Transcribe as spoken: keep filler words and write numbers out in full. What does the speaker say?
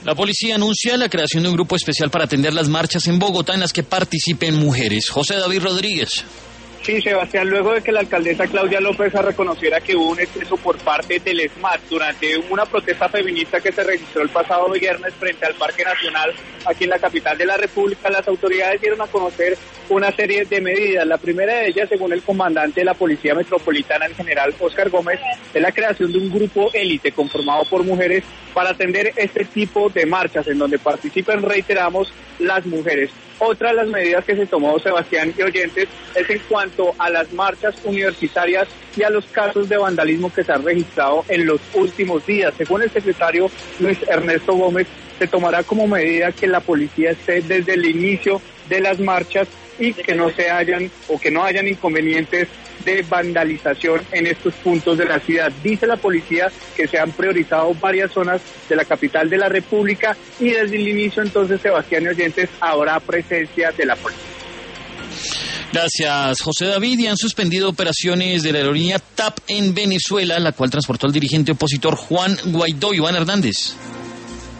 La policía anuncia la creación de un grupo especial para atender las marchas en Bogotá en las que participen mujeres. José David Rodríguez. Sí, Sebastián, luego de que la alcaldesa Claudia López reconociera que hubo un exceso por parte del ESMAD durante una protesta feminista que se registró el pasado viernes frente al Parque Nacional aquí en la capital de la República, las autoridades dieron a conocer una serie de medidas. La primera de ellas, según el comandante de la Policía Metropolitana, el general Óscar Gómez, es la creación de un grupo élite conformado por mujeres para atender este tipo de marchas en donde participen, reiteramos, las mujeres. Otra de las medidas que se tomó, Sebastián y oyentes, es en cuanto a las marchas universitarias y a los casos de vandalismo que se han registrado en los últimos días. Según el secretario Luis Ernesto Gómez, se tomará como medida que la policía esté desde el inicio de las marchas y que no se hayan o que no hayan inconvenientes de vandalización en estos puntos de la ciudad. Dice la policía que se han priorizado varias zonas de la capital de la República y desde el inicio entonces, Sebastián y oyentes, habrá presencia de la policía. Gracias, José David. Y han suspendido operaciones de la aerolínea TAP en Venezuela, la cual transportó al dirigente opositor Juan Guaidó. Iván Hernández.